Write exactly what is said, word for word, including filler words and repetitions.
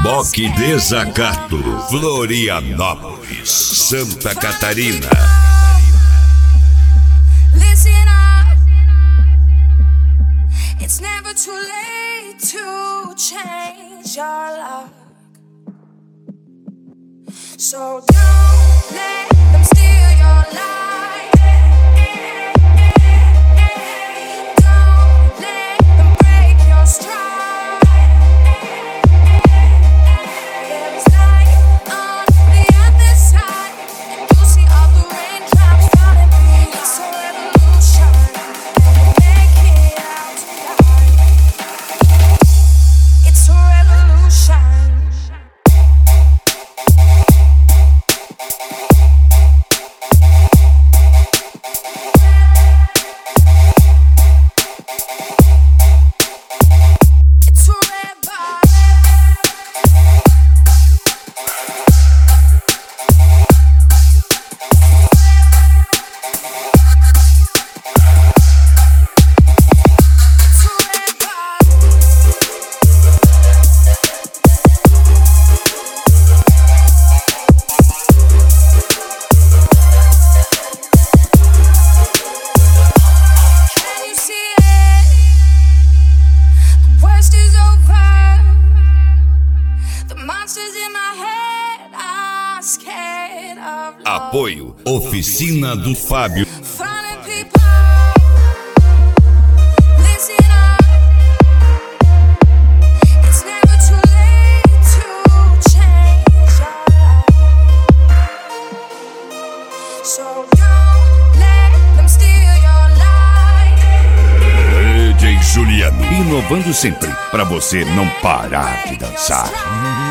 Boque Desacato, Florianópolis, Santa Catarina. Listen up, it's never too late to change your luck. So don't let them steal your life. Don't let them break your stride. There is light on the other side, and you'll see all the raindrops falling through. It's a revolution, make it out tonight. It's a revolution. Apoio Oficina do Fábio. D J Juliano, inovando sempre para você não parar de dançar.